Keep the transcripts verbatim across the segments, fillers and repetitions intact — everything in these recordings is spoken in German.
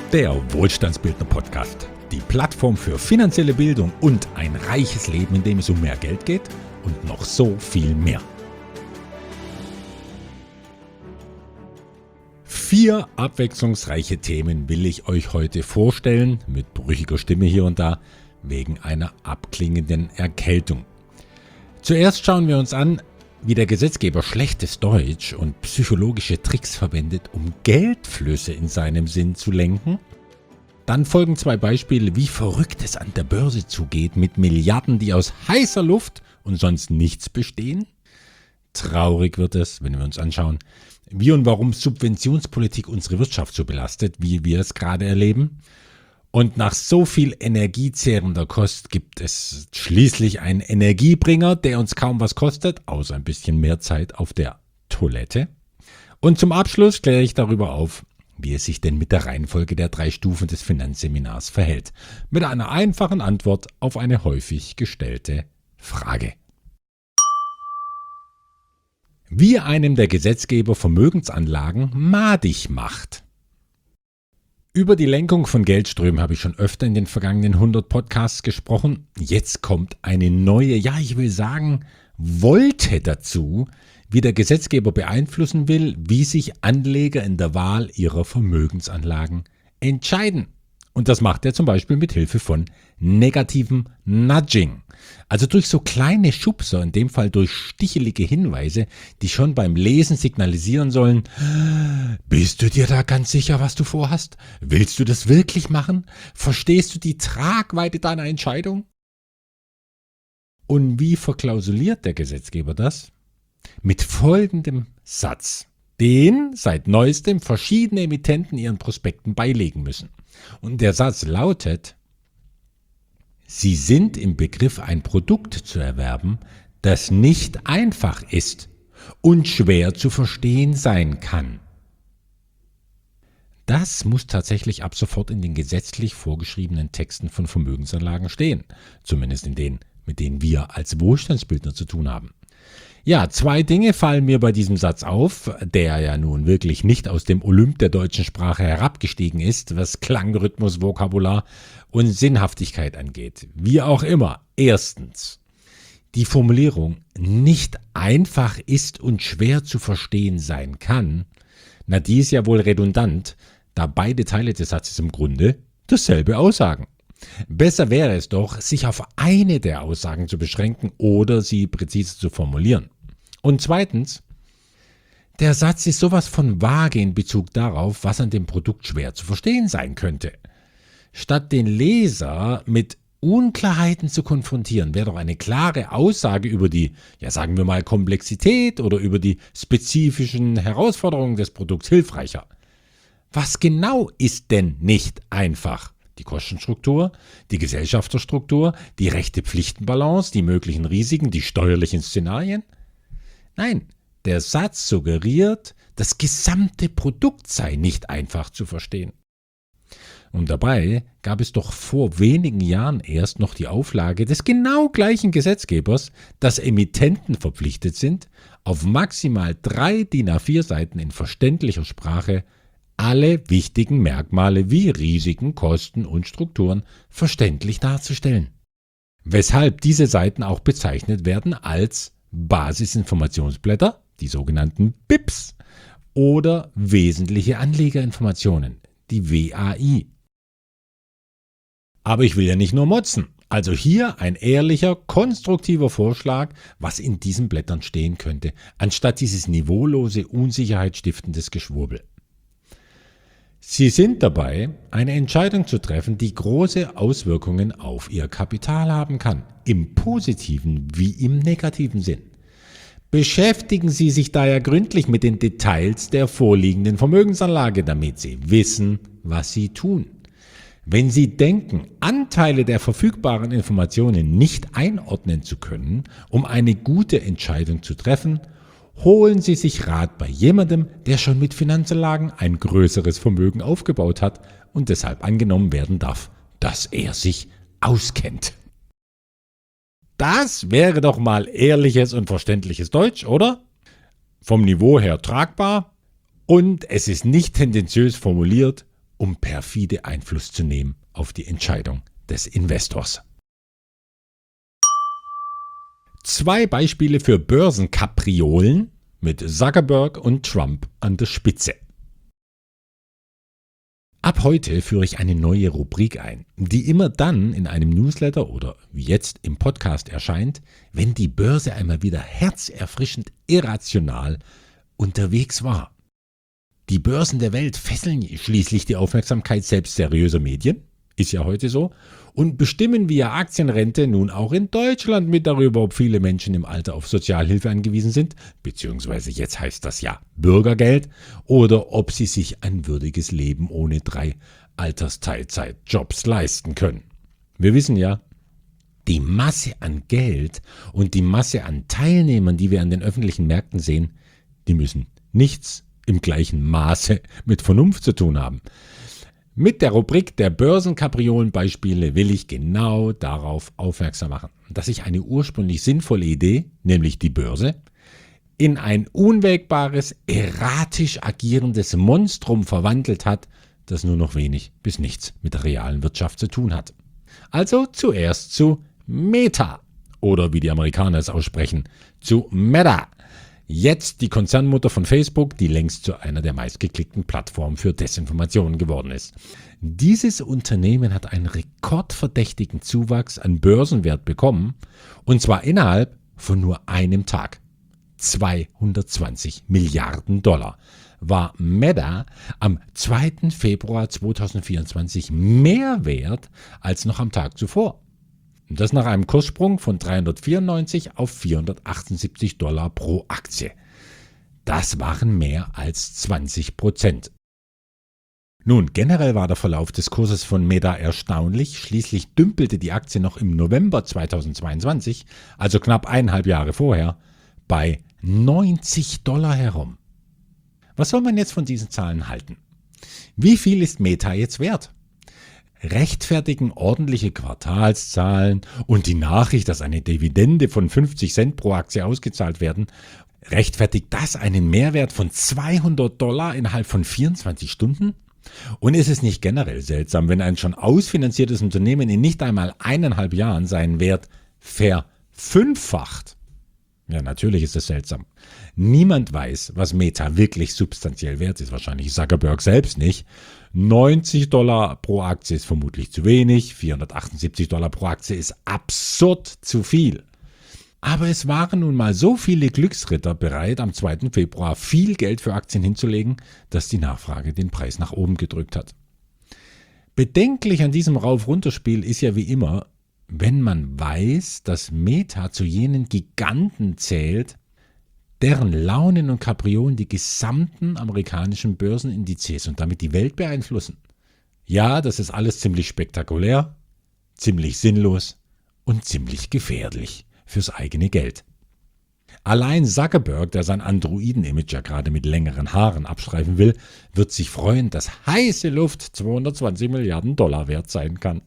Der Wohlstandsbildner Podcast. Die Plattform für finanzielle Bildung und ein reiches Leben, in dem es um mehr Geld geht und noch so viel mehr. Vier abwechslungsreiche Themen will ich euch heute vorstellen, mit brüchiger Stimme hier und da, wegen einer abklingenden Erkältung. Zuerst schauen wir uns an, wie der Gesetzgeber schlechtes Deutsch und psychologische Tricks verwendet, um Geldflüsse in seinem Sinn zu lenken. Dann folgen zwei Beispiele, wie verrückt es an der Börse zugeht mit Milliarden, die aus heißer Luft und sonst nichts bestehen. Traurig wird es, wenn wir uns anschauen, wie und warum Subventionspolitik unsere Wirtschaft so belastet, wie wir es gerade erleben. Und nach so viel energiezehrender Kost gibt es schließlich einen Energiebringer, der uns kaum was kostet, außer ein bisschen mehr Zeit auf der Toilette. Und zum Abschluss kläre ich darüber auf, wie es sich denn mit der Reihenfolge der drei Stufen des Finanzseminars verhält. Mit einer einfachen Antwort auf eine häufig gestellte Frage. Wie einem der Gesetzgeber Vermögensanlagen madig macht. Über die Lenkung von Geldströmen habe ich schon öfter in den vergangenen hundert Podcasts gesprochen. Jetzt kommt eine neue, ja ich will sagen, Wolte dazu, wie der Gesetzgeber beeinflussen will, wie sich Anleger in der Wahl ihrer Vermögensanlagen entscheiden. Und das macht er zum Beispiel mit Hilfe von negativem Nudging. Also durch so kleine Schubser, in dem Fall durch stichelige Hinweise, die schon beim Lesen signalisieren sollen: Bist du dir da ganz sicher, was du vorhast? Willst du das wirklich machen? Verstehst du die Tragweite deiner Entscheidung? Und wie verklausuliert der Gesetzgeber das? Mit folgendem Satz, den seit neuestem verschiedene Emittenten ihren Prospekten beilegen müssen. Und der Satz lautet: Sie sind im Begriff, ein Produkt zu erwerben, das nicht einfach ist und schwer zu verstehen sein kann. Das muss tatsächlich ab sofort in den gesetzlich vorgeschriebenen Texten von Vermögensanlagen stehen, zumindest in denen, mit denen wir als Wohlstandsbildner zu tun haben. Ja, zwei Dinge fallen mir bei diesem Satz auf, der ja nun wirklich nicht aus dem Olymp der deutschen Sprache herabgestiegen ist, was Klang, Rhythmus, Vokabular und Sinnhaftigkeit angeht. Wie auch immer. Erstens, die Formulierung nicht einfach ist und schwer zu verstehen sein kann, na die ist ja wohl redundant, da beide Teile des Satzes im Grunde dasselbe aussagen. Besser wäre es doch, sich auf eine der Aussagen zu beschränken oder sie präzise zu formulieren. Und zweitens, der Satz ist sowas von vage in Bezug darauf, was an dem Produkt schwer zu verstehen sein könnte. Statt den Leser mit Unklarheiten zu konfrontieren, wäre doch eine klare Aussage über die, ja sagen wir mal, Komplexität oder über die spezifischen Herausforderungen des Produkts hilfreicher. Was genau ist denn nicht einfach? Die Kostenstruktur, die Gesellschafterstruktur, die Rechte-Pflichten-Balance, die möglichen Risiken, die steuerlichen Szenarien? Nein, der Satz suggeriert, das gesamte Produkt sei nicht einfach zu verstehen. Und dabei gab es doch vor wenigen Jahren erst noch die Auflage des genau gleichen Gesetzgebers, dass Emittenten verpflichtet sind, auf maximal drei D I N A vier Seiten in verständlicher Sprache alle wichtigen Merkmale wie Risiken, Kosten und Strukturen verständlich darzustellen. Weshalb diese Seiten auch bezeichnet werden als Basisinformationsblätter, die sogenannten B I Ps, oder wesentliche Anlegerinformationen, die W A I. Aber ich will ja nicht nur motzen. Also hier ein ehrlicher, konstruktiver Vorschlag, was in diesen Blättern stehen könnte, anstatt dieses niveaulose, unsicherheitsstiftendes Geschwurbel. Sie sind dabei, eine Entscheidung zu treffen, die große Auswirkungen auf Ihr Kapital haben kann, im positiven wie im negativen Sinn. Beschäftigen Sie sich daher gründlich mit den Details der vorliegenden Vermögensanlage, damit Sie wissen, was Sie tun. Wenn Sie denken, Anteile der verfügbaren Informationen nicht einordnen zu können, um eine gute Entscheidung zu treffen, holen Sie sich Rat bei jemandem, der schon mit Finanzanlagen ein größeres Vermögen aufgebaut hat und deshalb angenommen werden darf, dass er sich auskennt. Das wäre doch mal ehrliches und verständliches Deutsch, oder? Vom Niveau her tragbar und es ist nicht tendenziös formuliert um perfide Einfluss zu nehmen auf die Entscheidung des Investors. Zwei Beispiele für Börsenkapriolen mit Zuckerberg und Trump an der Spitze. Ab heute führe ich eine neue Rubrik ein, die immer dann in einem Newsletter oder wie jetzt im Podcast erscheint, wenn die Börse einmal wieder herzerfrischend irrational unterwegs war. Die Börsen der Welt fesseln schließlich die Aufmerksamkeit selbst seriöser Medien, ist ja heute so, und bestimmen via Aktienrente nun auch in Deutschland mit darüber, ob viele Menschen im Alter auf Sozialhilfe angewiesen sind, beziehungsweise jetzt heißt das ja Bürgergeld, oder ob sie sich ein würdiges Leben ohne drei Altersteilzeitjobs leisten können. Wir wissen ja, die Masse an Geld und die Masse an Teilnehmern, die wir an den öffentlichen Märkten sehen, die müssen nichts im gleichen Maße mit Vernunft zu tun haben. Mit der Rubrik der Börsenkapriolen-Beispiele will ich genau darauf aufmerksam machen, dass sich eine ursprünglich sinnvolle Idee, nämlich die Börse, in ein unwägbares, erratisch agierendes Monstrum verwandelt hat, das nur noch wenig bis nichts mit der realen Wirtschaft zu tun hat. Also zuerst zu Meta oder wie die Amerikaner es aussprechen, zu Meta. Jetzt die Konzernmutter von Facebook, die längst zu einer der meistgeklickten Plattformen für Desinformation geworden ist. Dieses Unternehmen hat einen rekordverdächtigen Zuwachs an Börsenwert bekommen, und zwar innerhalb von nur einem Tag. zweihundertzwanzig Milliarden Dollar war Meta am zweiten Februar zweitausendvierundzwanzig mehr wert als noch am Tag zuvor. Und das nach einem Kurssprung von dreihundertvierundneunzig auf vierhundertachtundsiebzig Dollar pro Aktie. Das waren mehr als zwanzig Prozent. Nun, generell war der Verlauf des Kurses von Meta erstaunlich. Schließlich dümpelte die Aktie noch im November zweitausendzweiundzwanzig, also knapp eineinhalb Jahre vorher, bei neunzig Dollar herum. Was soll man jetzt von diesen Zahlen halten? Wie viel ist Meta jetzt wert? Rechtfertigen ordentliche Quartalszahlen und die Nachricht, dass eine Dividende von fünfzig Cent pro Aktie ausgezahlt werden, rechtfertigt das einen Mehrwert von zweihundert Dollar innerhalb von vierundzwanzig Stunden? Und ist es nicht generell seltsam, wenn ein schon ausfinanziertes Unternehmen in nicht einmal eineinhalb Jahren seinen Wert verfünffacht? Ja, natürlich ist es seltsam. Niemand weiß, was Meta wirklich substanziell wert ist, wahrscheinlich Zuckerberg selbst nicht. neunzig Dollar pro Aktie ist vermutlich zu wenig, vierhundertachtundsiebzig Dollar pro Aktie ist absurd zu viel. Aber es waren nun mal so viele Glücksritter bereit, am zweiten Februar viel Geld für Aktien hinzulegen, dass die Nachfrage den Preis nach oben gedrückt hat. Bedenklich an diesem Rauf-Runter-Spiel ist ja wie immer, wenn man weiß, dass Meta zu jenen Giganten zählt, deren Launen und Kapriolen die gesamten amerikanischen Börsenindizes und damit die Welt beeinflussen. Ja, das ist alles ziemlich spektakulär, ziemlich sinnlos und ziemlich gefährlich fürs eigene Geld. Allein Zuckerberg, der sein Androiden-Image ja gerade mit längeren Haaren abstreifen will, wird sich freuen, dass heiße Luft zweihundertzwanzig Milliarden Dollar wert sein kann.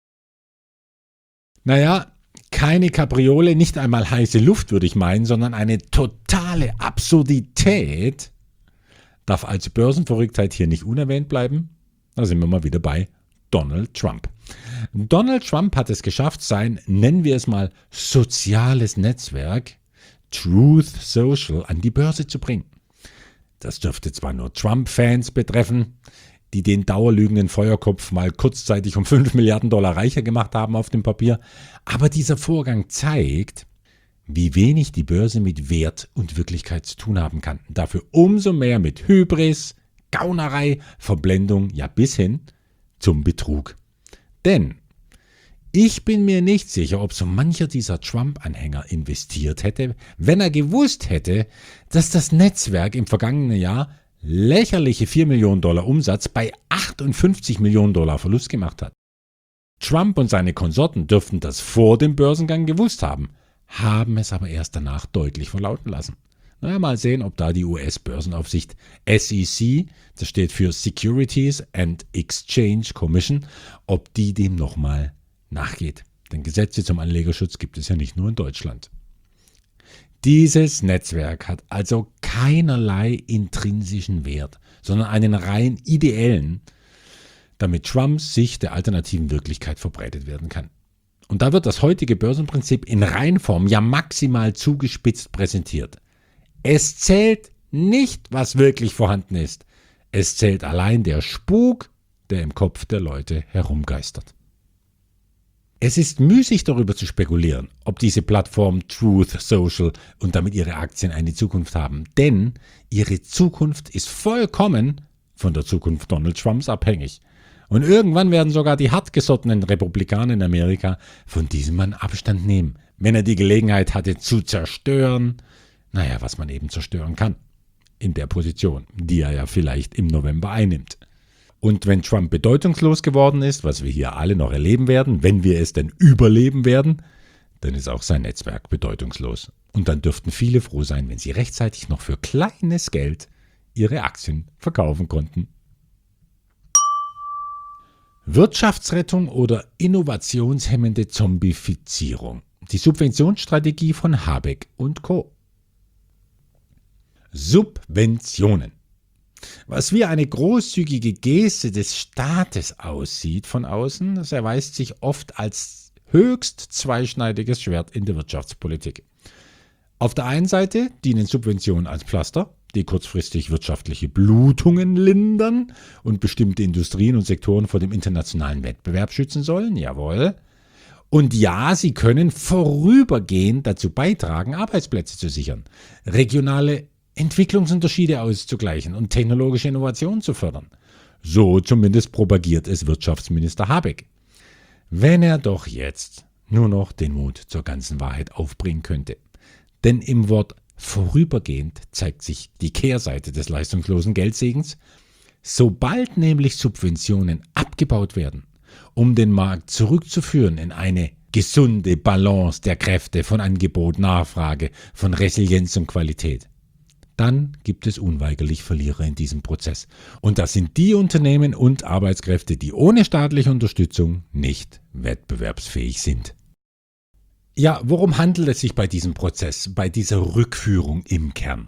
Naja, keine Kapriole, nicht einmal heiße Luft, würde ich meinen, sondern eine totale Absurdität darf als Börsenverrücktheit hier nicht unerwähnt bleiben. Da sind wir mal wieder bei Donald Trump. Donald Trump hat es geschafft, sein, nennen wir es mal, soziales Netzwerk, Truth Social, an die Börse zu bringen. Das dürfte zwar nur Trump-Fans betreffen, die den dauerlügenden Feuerkopf mal kurzzeitig um fünf Milliarden Dollar reicher gemacht haben auf dem Papier. Aber dieser Vorgang zeigt, wie wenig die Börse mit Wert und Wirklichkeit zu tun haben kann. Dafür umso mehr mit Hybris, Gaunerei, Verblendung, ja bis hin zum Betrug. Denn ich bin mir nicht sicher, ob so mancher dieser Trump-Anhänger investiert hätte, wenn er gewusst hätte, dass das Netzwerk im vergangenen Jahr lächerliche vier Millionen Dollar Umsatz bei achtundfünfzig Millionen Dollar Verlust gemacht hat. Trump und seine Konsorten dürften das vor dem Börsengang gewusst haben, haben es aber erst danach deutlich verlauten lassen. Naja, mal sehen, ob da die U S-Börsenaufsicht S E C, das steht für Securities and Exchange Commission, ob die dem nochmal nachgeht. Denn Gesetze zum Anlegerschutz gibt es ja nicht nur in Deutschland. Dieses Netzwerk hat also keinerlei intrinsischen Wert, sondern einen rein ideellen. damit Trumps Sicht der alternativen Wirklichkeit verbreitet werden kann. Und da wird das heutige Börsenprinzip in Reinform, ja maximal zugespitzt präsentiert. Es zählt nicht, was wirklich vorhanden ist. Es zählt allein der Spuk, der im Kopf der Leute herumgeistert. Es ist müßig darüber zu spekulieren, ob diese Plattform Truth Social und damit ihre Aktien eine Zukunft haben. Denn ihre Zukunft ist vollkommen von der Zukunft Donald Trumps abhängig. Und irgendwann werden sogar die hartgesottenen Republikaner in Amerika von diesem Mann Abstand nehmen, wenn er die Gelegenheit hatte zu zerstören, naja, was man eben zerstören kann, in der Position, die er ja vielleicht im November einnimmt. Und wenn Trump bedeutungslos geworden ist, was wir hier alle noch erleben werden, wenn wir es denn überleben werden, dann ist auch sein Netzwerk bedeutungslos. Und dann dürften viele froh sein, wenn sie rechtzeitig noch für kleines Geld ihre Aktien verkaufen konnten. Wirtschaftsrettung oder innovationshemmende Zombifizierung. Die Subventionsstrategie von Habeck und Co. Subventionen. Was wie eine großzügige Geste des Staates aussieht von außen, das erweist sich oft als höchst zweischneidiges Schwert in der Wirtschaftspolitik. Auf der einen Seite dienen Subventionen als Pflaster, die kurzfristig wirtschaftliche Blutungen lindern und bestimmte Industrien und Sektoren vor dem internationalen Wettbewerb schützen sollen, jawohl. Und ja, sie können vorübergehend dazu beitragen, Arbeitsplätze zu sichern, regionale Entwicklungsunterschiede auszugleichen und technologische Innovationen zu fördern. So zumindest propagiert es Wirtschaftsminister Habeck. Wenn er doch jetzt nur noch den Mut zur ganzen Wahrheit aufbringen könnte. Denn im Wort vorübergehend zeigt sich die Kehrseite des leistungslosen Geldsegens. Sobald nämlich Subventionen abgebaut werden, um den Markt zurückzuführen in eine gesunde Balance der Kräfte von Angebot, Nachfrage, von Resilienz und Qualität, dann gibt es unweigerlich Verlierer in diesem Prozess. Und das sind die Unternehmen und Arbeitskräfte, die ohne staatliche Unterstützung nicht wettbewerbsfähig sind. Ja, worum handelt es sich bei diesem Prozess, bei dieser Rückführung im Kern?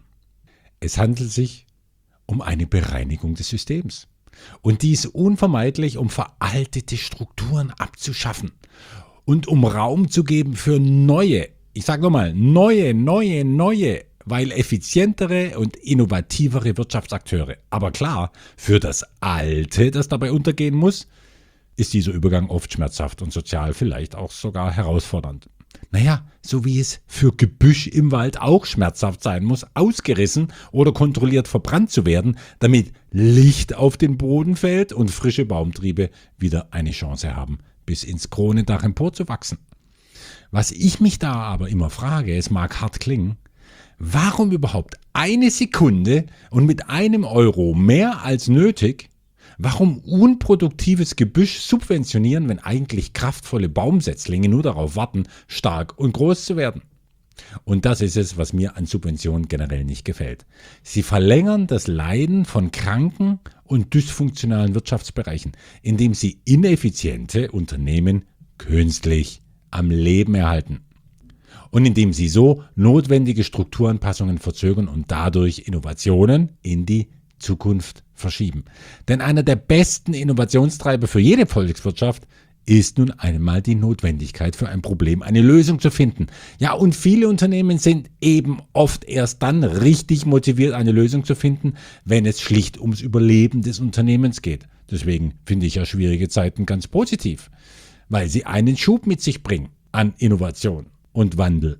Es handelt sich um eine Bereinigung des Systems. Und dies unvermeidlich, um veraltete Strukturen abzuschaffen und um Raum zu geben für neue, ich sage nochmal, neue, neue, neue, weil effizientere und innovativere Wirtschaftsakteure. Aber klar, für das Alte, das dabei untergehen muss, ist dieser Übergang oft schmerzhaft und sozial vielleicht auch sogar herausfordernd. Naja, so wie es für Gebüsch im Wald auch schmerzhaft sein muss, ausgerissen oder kontrolliert verbrannt zu werden, damit Licht auf den Boden fällt und frische Baumtriebe wieder eine Chance haben, bis ins Kronendach emporzuwachsen. Was ich mich da aber immer frage, es mag hart klingen, warum überhaupt eine Sekunde und mit einem Euro mehr als nötig, warum unproduktives Gebüsch subventionieren, wenn eigentlich kraftvolle Baumsetzlinge nur darauf warten, stark und groß zu werden? Und das ist es, was mir an Subventionen generell nicht gefällt. Sie verlängern das Leiden von kranken und dysfunktionalen Wirtschaftsbereichen, indem sie ineffiziente Unternehmen künstlich am Leben erhalten. Und indem sie so notwendige Strukturanpassungen verzögern und dadurch Innovationen in die Zukunft verschieben. Denn einer der besten Innovationstreiber für jede Volkswirtschaft ist nun einmal die Notwendigkeit, für ein Problem eine Lösung zu finden. Ja, und viele Unternehmen sind eben oft erst dann richtig motiviert, eine Lösung zu finden, wenn es schlicht ums Überleben des Unternehmens geht. Deswegen finde ich ja schwierige Zeiten ganz positiv, weil sie einen Schub mit sich bringen an Innovation und Wandel.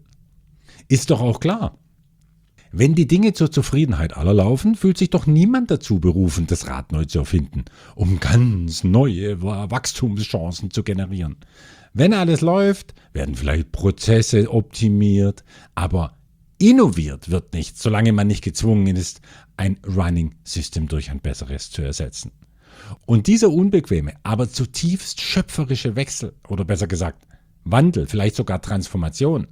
Ist doch auch klar. Wenn die Dinge zur Zufriedenheit aller laufen, fühlt sich doch niemand dazu berufen, das Rad neu zu erfinden, um ganz neue Wachstumschancen zu generieren. Wenn alles läuft, werden vielleicht Prozesse optimiert, aber innoviert wird nicht, solange man nicht gezwungen ist, ein Running System durch ein besseres zu ersetzen. Und dieser unbequeme, aber zutiefst schöpferische Wechsel, oder besser gesagt Wandel, vielleicht sogar Transformation,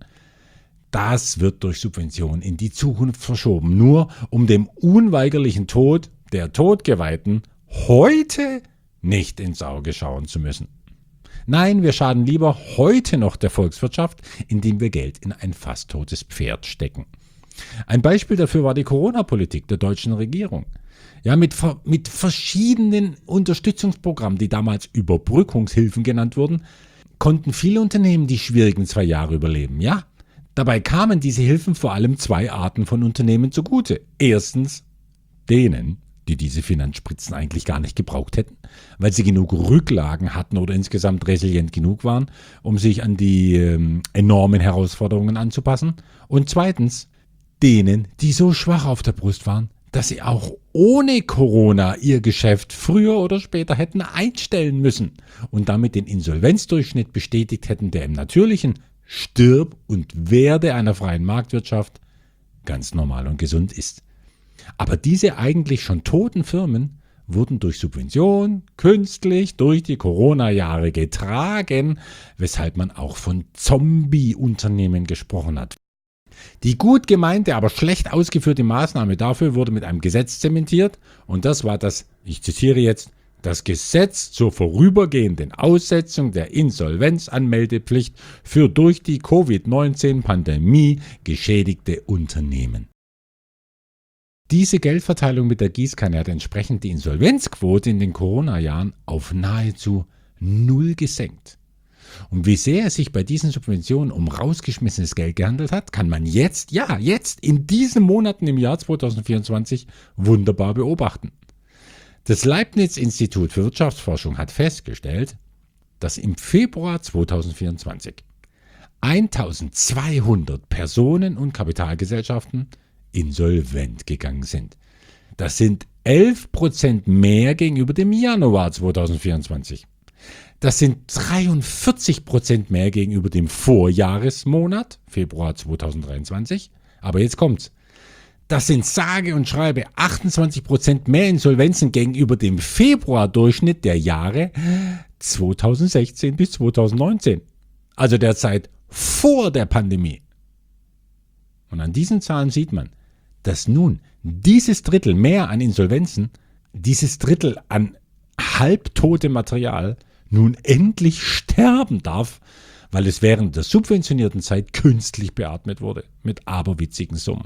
das wird durch Subventionen in die Zukunft verschoben, nur um dem unweigerlichen Tod der Todgeweihten heute nicht ins Auge schauen zu müssen. Nein, wir schaden lieber heute noch der Volkswirtschaft, indem wir Geld in ein fast totes Pferd stecken. Ein Beispiel dafür war die Corona-Politik der deutschen Regierung. Ja, mit, mit verschiedenen Unterstützungsprogrammen, die damals Überbrückungshilfen genannt wurden, konnten viele Unternehmen die schwierigen zwei Jahre überleben. Ja, dabei kamen diese Hilfen vor allem zwei Arten von Unternehmen zugute. Erstens denen, die diese Finanzspritzen eigentlich gar nicht gebraucht hätten, weil sie genug Rücklagen hatten oder insgesamt resilient genug waren, um sich an die ähm, enormen Herausforderungen anzupassen. Und zweitens denen, die so schwach auf der Brust waren, dass sie auch ohne Corona ihr Geschäft früher oder später hätten einstellen müssen und damit den Insolvenzdurchschnitt bestätigt hätten, der im natürlichen Stirb- und Werde einer freien Marktwirtschaft ganz normal und gesund ist. Aber diese eigentlich schon toten Firmen wurden durch Subvention künstlich durch die Corona-Jahre getragen, weshalb man auch von Zombie-Unternehmen gesprochen hat. Die gut gemeinte, aber schlecht ausgeführte Maßnahme dafür wurde mit einem Gesetz zementiert und das war das, ich zitiere jetzt, das Gesetz zur vorübergehenden Aussetzung der Insolvenzanmeldepflicht für durch die Covid neunzehn Pandemie geschädigte Unternehmen. Diese Geldverteilung mit der Gießkanne hat entsprechend die Insolvenzquote in den Corona-Jahren auf nahezu null gesenkt. Und wie sehr es sich bei diesen Subventionen um rausgeschmissenes Geld gehandelt hat, kann man jetzt, ja, jetzt in diesen Monaten im Jahr zweitausendvierundzwanzig wunderbar beobachten. Das Leibniz-Institut für Wirtschaftsforschung hat festgestellt, dass im Februar zweitausendvierundzwanzig eintausendzweihundert Personen und Kapitalgesellschaften insolvent gegangen sind. Das sind elf Prozent mehr gegenüber dem Januar zweitausendvierundzwanzig. Das sind dreiundvierzig Prozent mehr gegenüber dem Vorjahresmonat, Februar zweitausenddreiundzwanzig. Aber jetzt kommt's. Das sind sage und schreibe achtundzwanzig Prozent mehr Insolvenzen gegenüber dem Februardurchschnitt der Jahre zweitausendsechzehn bis zweitausendneunzehn. Also der Zeit vor der Pandemie. Und an diesen Zahlen sieht man, dass nun dieses Drittel mehr an Insolvenzen, dieses Drittel an halbtotem Material nun endlich sterben darf, weil es während der subventionierten Zeit künstlich beatmet wurde, mit aberwitzigen Summen.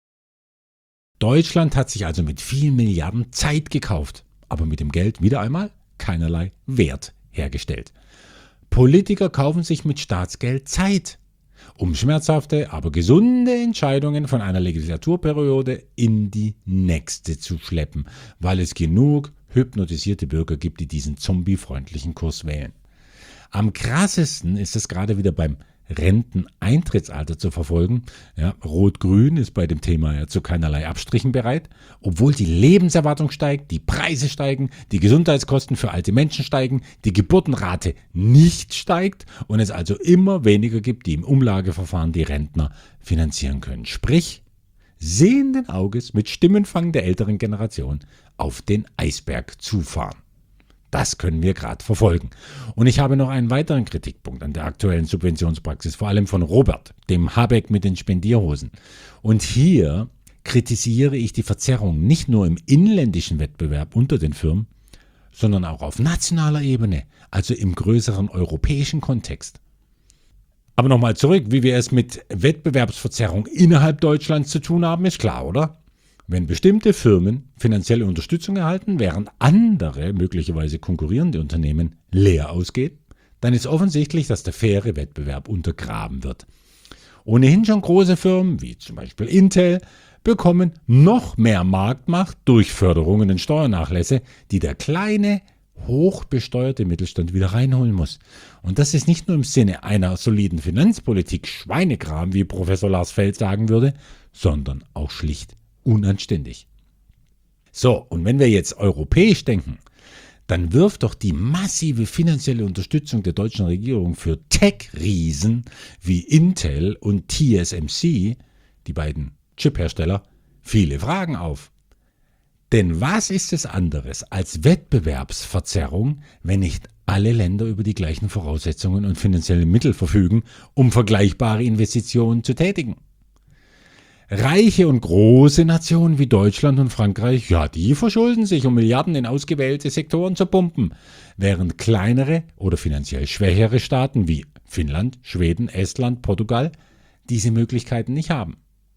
Deutschland hat sich also mit vielen Milliarden Zeit gekauft, aber mit dem Geld wieder einmal keinerlei Wert hergestellt. Politiker kaufen sich mit Staatsgeld Zeit, um schmerzhafte, aber gesunde Entscheidungen von einer Legislaturperiode in die nächste zu schleppen, weil es genug hypnotisierte Bürger gibt, die diesen zombiefreundlichen Kurs wählen. Am krassesten ist es gerade wieder beim Renteneintrittsalter zu verfolgen. Ja, Rot-Grün ist bei dem Thema ja zu keinerlei Abstrichen bereit, obwohl die Lebenserwartung steigt, die Preise steigen, die Gesundheitskosten für alte Menschen steigen, die Geburtenrate nicht steigt und es also immer weniger gibt, die im Umlageverfahren die Rentner finanzieren können. Sprich, sehenden Auges mit Stimmenfang der älteren Generation auf den Eisberg zufahren. Das können wir gerade verfolgen. Und ich habe noch einen weiteren Kritikpunkt an der aktuellen Subventionspraxis, vor allem von Robert, dem Habeck mit den Spendierhosen. Und hier kritisiere ich die Verzerrung nicht nur im inländischen Wettbewerb unter den Firmen, sondern auch auf nationaler Ebene, also im größeren europäischen Kontext. Aber nochmal zurück, wie wir es mit Wettbewerbsverzerrung innerhalb Deutschlands zu tun haben, ist klar, oder? Wenn bestimmte Firmen finanzielle Unterstützung erhalten, während andere, möglicherweise konkurrierende Unternehmen, leer ausgehen, dann ist offensichtlich, dass der faire Wettbewerb untergraben wird. Ohnehin schon große Firmen, wie zum Beispiel Intel, bekommen noch mehr Marktmacht durch Förderungen und Steuernachlässe, die der kleine, hochbesteuerte Mittelstand wieder reinholen muss. Und das ist nicht nur im Sinne einer soliden Finanzpolitik Schweinekram, wie Professor Lars Feld sagen würde, sondern auch schlicht unanständig. So, und wenn wir jetzt europäisch denken, dann wirft doch die massive finanzielle Unterstützung der deutschen Regierung für Tech-Riesen wie Intel und T S M C, die beiden Chiphersteller, viele Fragen auf. Denn was ist es anderes als Wettbewerbsverzerrung, wenn nicht alle Länder über die gleichen Voraussetzungen und finanzielle Mittel verfügen, um vergleichbare Investitionen zu tätigen? Reiche und große Nationen wie Deutschland und Frankreich, ja, die verschulden sich, um Milliarden in ausgewählte Sektoren zu pumpen, während kleinere oder finanziell schwächere Staaten wie Finnland, Schweden, Estland, Portugal diese Möglichkeiten nicht haben.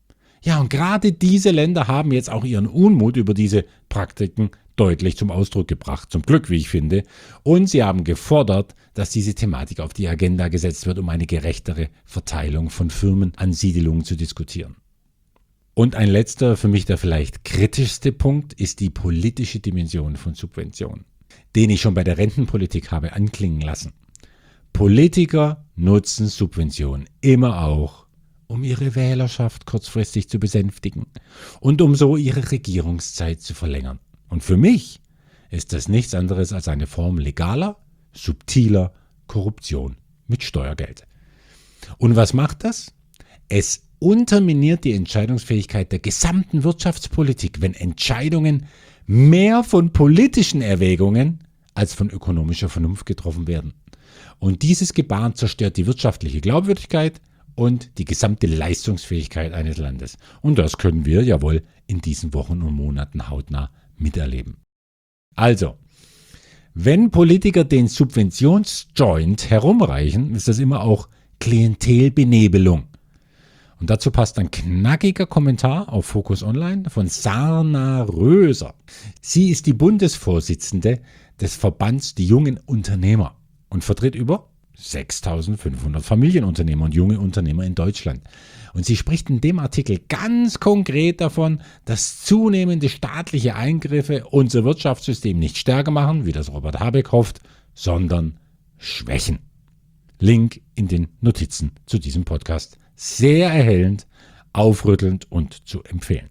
Ja, und gerade diese Länder haben jetzt auch ihren Unmut über diese Praktiken deutlich zum Ausdruck gebracht, zum Glück, wie ich finde. Und sie haben gefordert, dass diese Thematik auf die Agenda gesetzt wird, um eine gerechtere Verteilung von Firmenansiedelungen zu diskutieren. Und ein letzter, für mich der vielleicht kritischste Punkt, ist die politische Dimension von Subventionen, den ich schon bei der Rentenpolitik habe anklingen lassen. Politiker nutzen Subventionen immer auch, um ihre Wählerschaft kurzfristig zu besänftigen und um so ihre Regierungszeit zu verlängern. Und für mich ist das nichts anderes als eine Form legaler, subtiler Korruption mit Steuergeld. Und was macht das? Es unterminiert die Entscheidungsfähigkeit der gesamten Wirtschaftspolitik, wenn Entscheidungen mehr von politischen Erwägungen als von ökonomischer Vernunft getroffen werden. Und dieses Gebaren zerstört die wirtschaftliche Glaubwürdigkeit und die gesamte Leistungsfähigkeit eines Landes. Und das können wir ja wohl in diesen Wochen und Monaten hautnah miterleben. Also, wenn Politiker den Subventionsjoint herumreichen, ist das immer auch Klientelbenebelung. Und dazu passt ein knackiger Kommentar auf Focus Online von Sarna Röser. Sie ist die Bundesvorsitzende des Verbands Die Jungen Unternehmer und vertritt über sechstausendfünfhundert Familienunternehmer und junge Unternehmer in Deutschland. Und sie spricht in dem Artikel ganz konkret davon, dass zunehmende staatliche Eingriffe unser Wirtschaftssystem nicht stärker machen, wie das Robert Habeck hofft, sondern schwächen. Link in den Notizen zu diesem Podcast. Sehr erhellend, aufrüttelnd und zu empfehlen.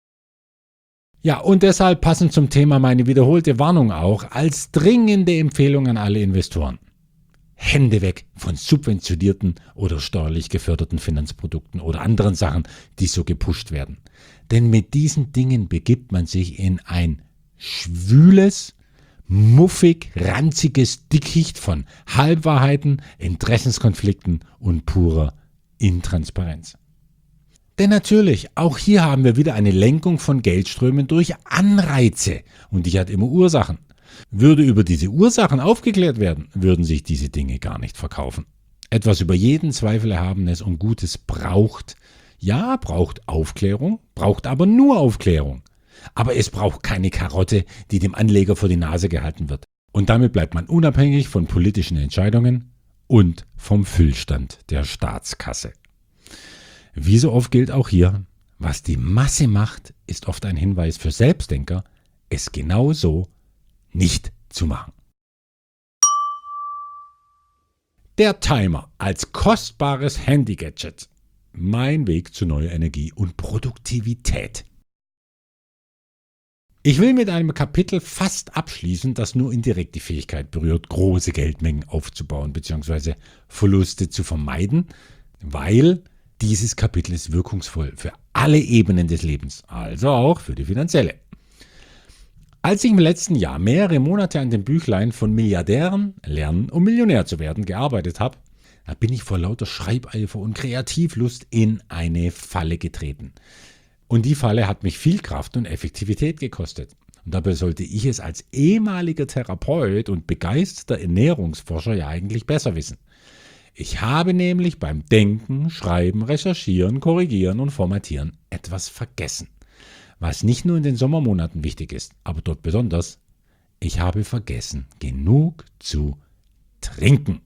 Ja, und deshalb passend zum Thema meine wiederholte Warnung auch als dringende Empfehlung an alle Investoren. Hände weg von subventionierten oder steuerlich geförderten Finanzprodukten oder anderen Sachen, die so gepusht werden. Denn mit diesen Dingen begibt man sich in ein schwüles, muffig, ranziges Dickicht von Halbwahrheiten, Interessenskonflikten und purer Intransparenz. Denn natürlich, auch hier haben wir wieder eine Lenkung von Geldströmen durch Anreize und die hat immer Ursachen. Würde über diese Ursachen aufgeklärt werden, würden sich diese Dinge gar nicht verkaufen. Etwas über jeden Zweifel Erhabenes und Gutes braucht, ja, braucht Aufklärung, braucht aber nur Aufklärung. Aber es braucht keine Karotte, die dem Anleger vor die Nase gehalten wird. Und damit bleibt man unabhängig von politischen Entscheidungen und vom Füllstand der Staatskasse. Wie so oft gilt auch hier, was die Masse macht, ist oft ein Hinweis für Selbstdenker, es genau so nicht zu machen. Der Timer als kostbares Handy-Gadget. Mein Weg zu neuer Energie und Produktivität. Ich will mit einem Kapitel fast abschließen, das nur indirekt die Fähigkeit berührt, große Geldmengen aufzubauen bzw. Verluste zu vermeiden, weil dieses Kapitel ist wirkungsvoll für alle Ebenen des Lebens, also auch für die finanzielle. Als ich im letzten Jahr mehrere Monate an dem Büchlein von Milliardären lernen, um Millionär zu werden, gearbeitet habe, da bin ich vor lauter Schreibeifer und Kreativlust in eine Falle getreten. Und die Falle hat mich viel Kraft und Effektivität gekostet. Und dabei sollte ich es als ehemaliger Therapeut und begeisterter Ernährungsforscher ja eigentlich besser wissen. Ich habe nämlich beim Denken, Schreiben, Recherchieren, Korrigieren und Formatieren etwas vergessen. Was nicht nur in den Sommermonaten wichtig ist, aber dort besonders, ich habe vergessen, genug zu trinken.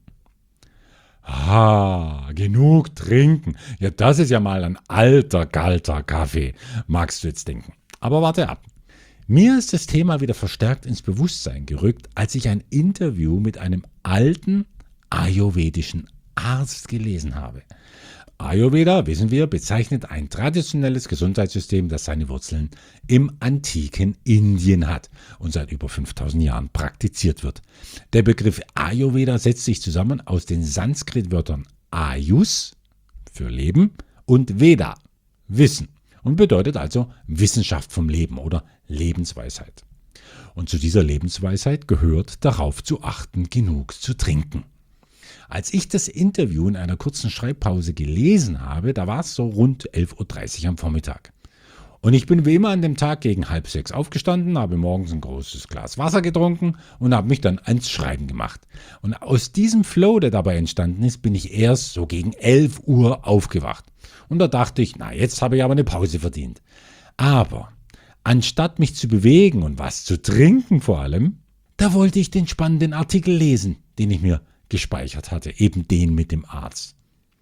Ah, genug trinken. Ja, das ist ja mal ein alter, kalter Kaffee, magst du jetzt denken. Aber warte ab. Mir ist das Thema wieder verstärkt ins Bewusstsein gerückt, als ich ein Interview mit einem alten ayurvedischen Arzt gelesen habe. Ayurveda, wissen wir, bezeichnet ein traditionelles Gesundheitssystem, das seine Wurzeln im antiken Indien hat und seit über fünftausend Jahren praktiziert wird. Der Begriff Ayurveda setzt sich zusammen aus den Sanskrit-Wörtern Ayus für Leben und Veda, Wissen, und bedeutet also Wissenschaft vom Leben oder Lebensweisheit. Und zu dieser Lebensweisheit gehört darauf zu achten, genug zu trinken. Als ich das Interview in einer kurzen Schreibpause gelesen habe, da war es so rund elf Uhr dreißig am Vormittag. Und ich bin wie immer an dem Tag gegen halb sechs aufgestanden, habe morgens ein großes Glas Wasser getrunken und habe mich dann ans Schreiben gemacht. Und aus diesem Flow, der dabei entstanden ist, bin ich erst so gegen elf Uhr aufgewacht. Und da dachte ich, na, jetzt habe ich aber eine Pause verdient. Aber anstatt mich zu bewegen und was zu trinken vor allem, da wollte ich den spannenden Artikel lesen, den ich mir gespeichert hatte, eben den mit dem Arzt.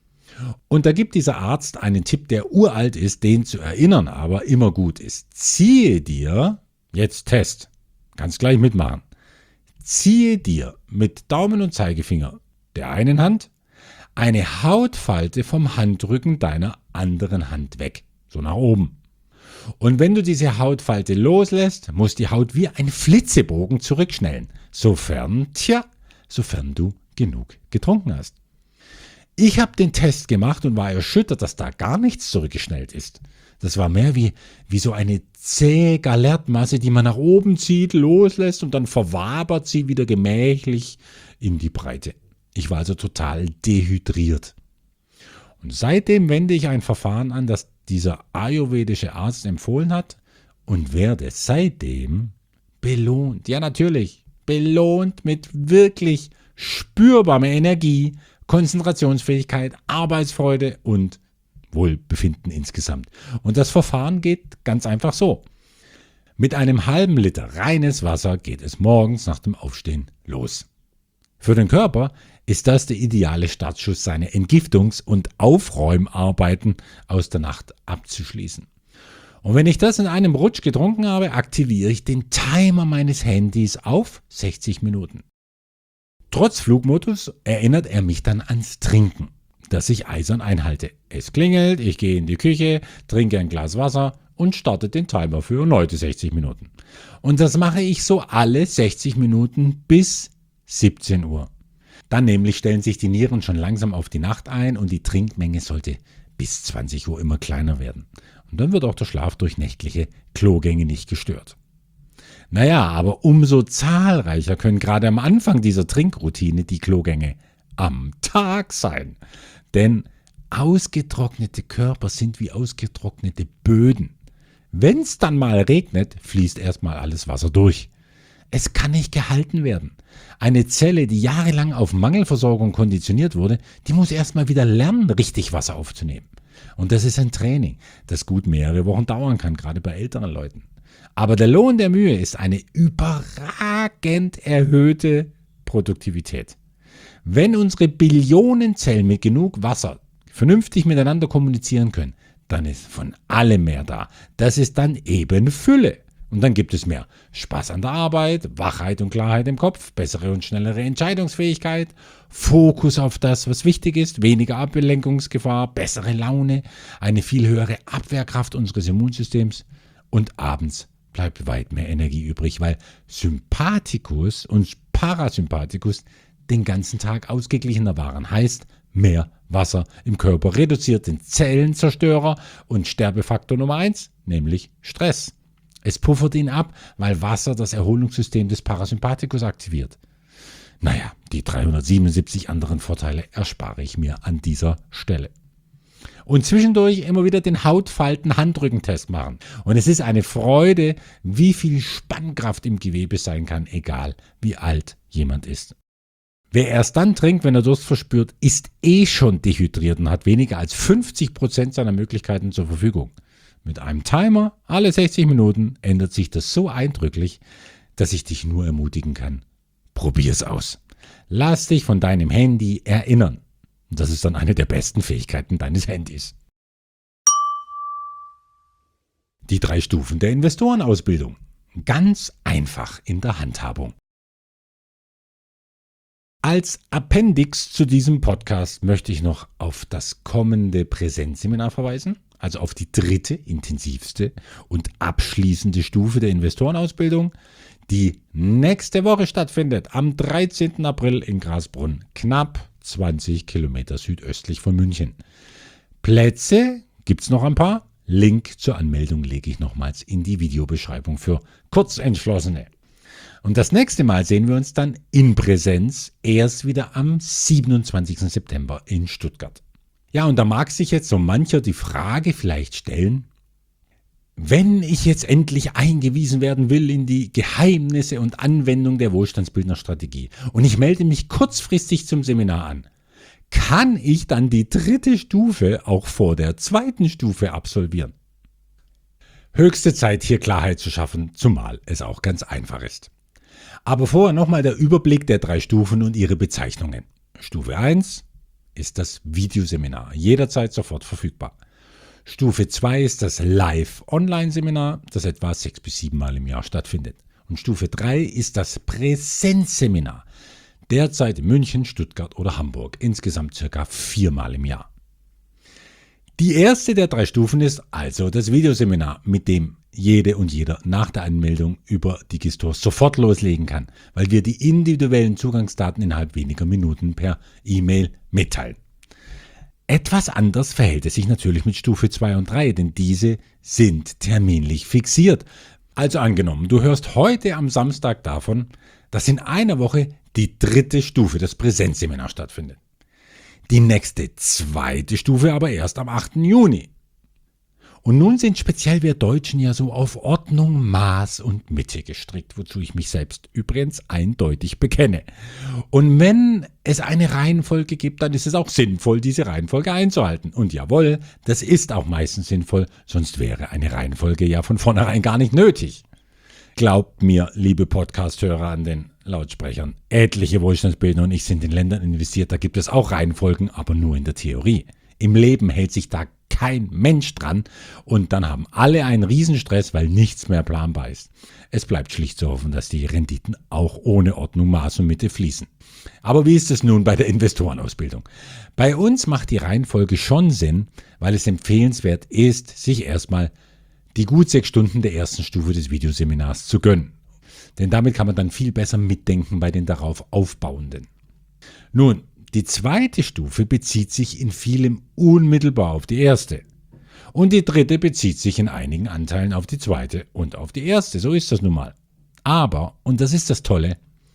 Und da gibt dieser Arzt einen Tipp, der uralt ist, den zu erinnern aber immer gut ist. Ziehe dir, jetzt Test, kannst gleich mitmachen, ziehe dir mit Daumen und Zeigefinger der einen Hand eine Hautfalte vom Handrücken deiner anderen Hand weg, so nach oben. Und wenn du diese Hautfalte loslässt, muss die Haut wie ein Flitzebogen zurückschnellen, sofern, tja, sofern du genug getrunken hast. Ich habe den Test gemacht und war erschüttert, dass da gar nichts zurückgeschnellt ist. Das war mehr wie, wie so eine zähe Galertmasse, die man nach oben zieht, loslässt und dann verwabert sie wieder gemächlich in die Breite. Ich war also total dehydriert. Und seitdem wende ich ein Verfahren an, das dieser ayurvedische Arzt empfohlen hat und werde seitdem belohnt. Ja, natürlich, belohnt mit wirklich spürbarer Energie, Konzentrationsfähigkeit, Arbeitsfreude und Wohlbefinden insgesamt. Und das Verfahren geht ganz einfach so. Mit einem halben Liter reines Wasser geht es morgens nach dem Aufstehen los. Für den Körper ist das der ideale Startschuss, seine Entgiftungs- und Aufräumarbeiten aus der Nacht abzuschließen. Und wenn ich das in einem Rutsch getrunken habe, aktiviere ich den Timer meines Handys auf sechzig Minuten. Trotz Flugmodus erinnert er mich dann ans Trinken, das ich eisern einhalte. Es klingelt, ich gehe in die Küche, trinke ein Glas Wasser und starte den Timer für erneute sechzig Minuten. Und das mache ich so alle sechzig Minuten bis siebzehn Uhr. Dann nämlich stellen sich die Nieren schon langsam auf die Nacht ein und die Trinkmenge sollte bis zwanzig Uhr immer kleiner werden. Und dann wird auch der Schlaf durch nächtliche Klogänge nicht gestört. Naja, aber umso zahlreicher können gerade am Anfang dieser Trinkroutine die Klogänge am Tag sein. Denn ausgetrocknete Körper sind wie ausgetrocknete Böden. Wenn es dann mal regnet, fließt erstmal alles Wasser durch. Es kann nicht gehalten werden. Eine Zelle, die jahrelang auf Mangelversorgung konditioniert wurde, die muss erstmal wieder lernen, richtig Wasser aufzunehmen. Und das ist ein Training, das gut mehrere Wochen dauern kann, gerade bei älteren Leuten. Aber der Lohn der Mühe ist eine überragend erhöhte Produktivität. Wenn unsere Billionen Zellen mit genug Wasser vernünftig miteinander kommunizieren können, dann ist von allem mehr da. Das ist dann eben Fülle. Und dann gibt es mehr Spaß an der Arbeit, Wachheit und Klarheit im Kopf, bessere und schnellere Entscheidungsfähigkeit, Fokus auf das, was wichtig ist, weniger Ablenkungsgefahr, bessere Laune, eine viel höhere Abwehrkraft unseres Immunsystems und abends bleibt weit mehr Energie übrig, weil Sympathikus und Parasympathikus den ganzen Tag ausgeglichener waren. Heißt, mehr Wasser im Körper reduziert den Zellenzerstörer und Sterbefaktor Nummer eins, nämlich Stress. Es puffert ihn ab, weil Wasser das Erholungssystem des Parasympathikus aktiviert. Naja, die dreihundertsiebenundsiebzig anderen Vorteile erspare ich mir an dieser Stelle. Und zwischendurch immer wieder den Hautfalten-Handrückentest machen. Und es ist eine Freude, wie viel Spannkraft im Gewebe sein kann, egal wie alt jemand ist. Wer erst dann trinkt, wenn er Durst verspürt, ist eh schon dehydriert und hat weniger als fünfzig Prozent seiner Möglichkeiten zur Verfügung. Mit einem Timer alle sechzig Minuten ändert sich das so eindrücklich, dass ich dich nur ermutigen kann. Probier's aus. Lass dich von deinem Handy erinnern. Das ist dann eine der besten Fähigkeiten deines Handys. Die drei Stufen der Investorenausbildung. Ganz einfach in der Handhabung. Als Appendix zu diesem Podcast möchte ich noch auf das kommende Präsenzseminar verweisen, also auf die dritte, intensivste und abschließende Stufe der Investorenausbildung, die nächste Woche stattfindet, am dreizehnten April in Grasbrunn, knapp zwanzig Kilometer südöstlich von München. Plätze gibt's noch ein paar. Link zur Anmeldung lege ich nochmals in die Videobeschreibung für Kurzentschlossene. Und das nächste Mal sehen wir uns dann in Präsenz erst wieder am siebenundzwanzigsten September in Stuttgart. Ja, und da mag sich jetzt so mancher die Frage vielleicht stellen, wenn ich jetzt endlich eingewiesen werden will in die Geheimnisse und Anwendung der Wohlstandsbildnerstrategie und ich melde mich kurzfristig zum Seminar an, kann ich dann die dritte Stufe auch vor der zweiten Stufe absolvieren? Höchste Zeit, hier Klarheit zu schaffen, zumal es auch ganz einfach ist. Aber vorher nochmal der Überblick der drei Stufen und ihre Bezeichnungen. Stufe eins ist das Videoseminar, jederzeit sofort verfügbar. Stufe zwei ist das Live-Online-Seminar, das etwa sechs bis sieben Mal im Jahr stattfindet. Und Stufe drei ist das Präsenzseminar, derzeit in München, Stuttgart oder Hamburg, insgesamt circa viermal im Jahr. Die erste der drei Stufen ist also das Videoseminar, mit dem jede und jeder nach der Anmeldung über Digistore sofort loslegen kann, weil wir die individuellen Zugangsdaten innerhalb weniger Minuten per E-Mail mitteilen. Etwas anders verhält es sich natürlich mit Stufe zwei und drei, denn diese sind terminlich fixiert. Also angenommen, du hörst heute am Samstag davon, dass in einer Woche die dritte Stufe, das Präsenzseminar, stattfindet. Die nächste zweite Stufe aber erst am achten Juni. Und nun sind speziell wir Deutschen ja so auf Ordnung, Maß und Mitte gestrickt, wozu ich mich selbst übrigens eindeutig bekenne. Und wenn es eine Reihenfolge gibt, dann ist es auch sinnvoll, diese Reihenfolge einzuhalten. Und jawohl, das ist auch meistens sinnvoll, sonst wäre eine Reihenfolge ja von vornherein gar nicht nötig. Glaubt mir, liebe Podcast-Hörer an den Lautsprechern, etliche Wohlstandsbildner und ich sind in Ländern investiert, da gibt es auch Reihenfolgen, aber nur in der Theorie. Im Leben hält sich da kein Mensch dran und dann haben alle einen Riesenstress, weil nichts mehr planbar ist. Es bleibt schlicht zu hoffen, dass die Renditen auch ohne Ordnung, Maß und Mitte fließen. Aber wie ist es nun bei der Investorenausbildung? Bei uns macht die Reihenfolge schon Sinn, weil es empfehlenswert ist, sich erstmal die gut sechs Stunden der ersten Stufe des Videoseminars zu gönnen. Denn damit kann man dann viel besser mitdenken bei den darauf aufbauenden. Nun, die zweite Stufe bezieht sich in vielem unmittelbar auf die erste. Und die dritte bezieht sich in einigen Anteilen auf die zweite und auf die erste. So ist das nun mal. Aber, und das ist das Tolle,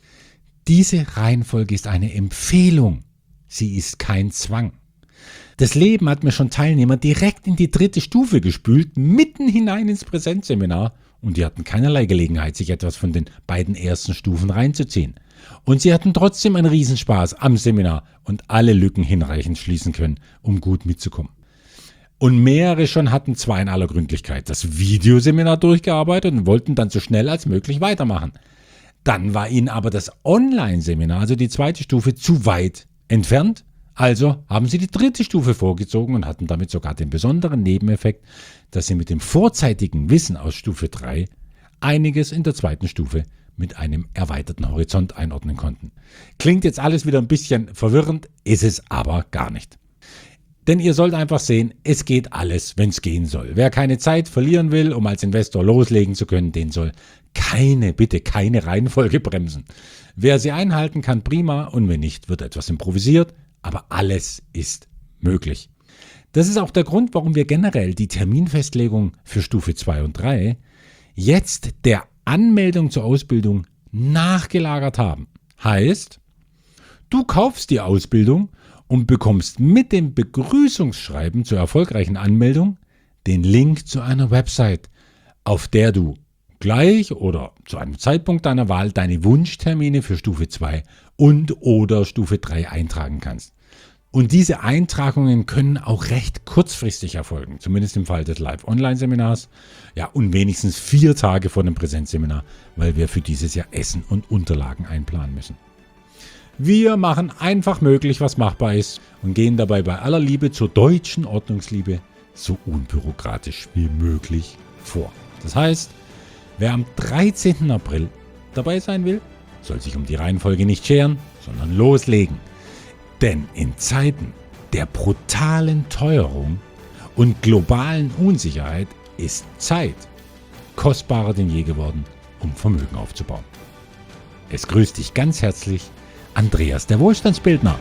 diese Reihenfolge ist eine Empfehlung. Sie ist kein Zwang. Das Leben hat mir schon Teilnehmer direkt in die dritte Stufe gespült, mitten hinein ins Präsenzseminar, und die hatten keinerlei Gelegenheit, sich etwas von den beiden ersten Stufen reinzuziehen. Und sie hatten trotzdem einen Riesenspaß am Seminar und alle Lücken hinreichend schließen können, um gut mitzukommen. Und mehrere schon hatten zwar in aller Gründlichkeit das Videoseminar durchgearbeitet und wollten dann so schnell als möglich weitermachen. Dann war ihnen aber das Online-Seminar, also die zweite Stufe, zu weit entfernt. Also haben sie die dritte Stufe vorgezogen und hatten damit sogar den besonderen Nebeneffekt, dass sie mit dem vorzeitigen Wissen aus Stufe drei einiges in der zweiten Stufe mit einem erweiterten Horizont einordnen konnten. Klingt jetzt alles wieder ein bisschen verwirrend, ist es aber gar nicht. Denn ihr sollt einfach sehen, es geht alles, wenn es gehen soll. Wer keine Zeit verlieren will, um als Investor loslegen zu können, den soll keine, bitte keine Reihenfolge bremsen. Wer sie einhalten kann, prima, und wenn nicht, wird etwas improvisiert, aber alles ist möglich. Das ist auch der Grund, warum wir generell die Terminfestlegung für Stufe zwei und drei jetzt der Anmeldung zur Ausbildung nachgelagert haben. Heißt, du kaufst die Ausbildung und bekommst mit dem Begrüßungsschreiben zur erfolgreichen Anmeldung den Link zu einer Website, auf der du gleich oder zu einem Zeitpunkt deiner Wahl deine Wunschtermine für Stufe zwei und oder Stufe drei eintragen kannst. Und diese Eintragungen können auch recht kurzfristig erfolgen, zumindest im Fall des Live-Online-Seminars, ja, und wenigstens vier Tage vor dem Präsenzseminar, weil wir für dieses Jahr Essen und Unterlagen einplanen müssen. Wir machen einfach möglich, was machbar ist, und gehen dabei bei aller Liebe zur deutschen Ordnungsliebe so unbürokratisch wie möglich vor. Das heißt, wer am dreizehnten April dabei sein will, soll sich um die Reihenfolge nicht scheren, sondern loslegen. Denn in Zeiten der brutalen Teuerung und globalen Unsicherheit ist Zeit kostbarer denn je geworden, um Vermögen aufzubauen. Es grüßt dich ganz herzlich Andreas, der Wohlstandsbildner.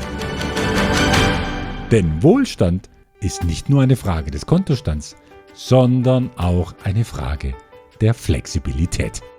Denn Wohlstand ist nicht nur eine Frage des Kontostands, sondern auch eine Frage der Flexibilität.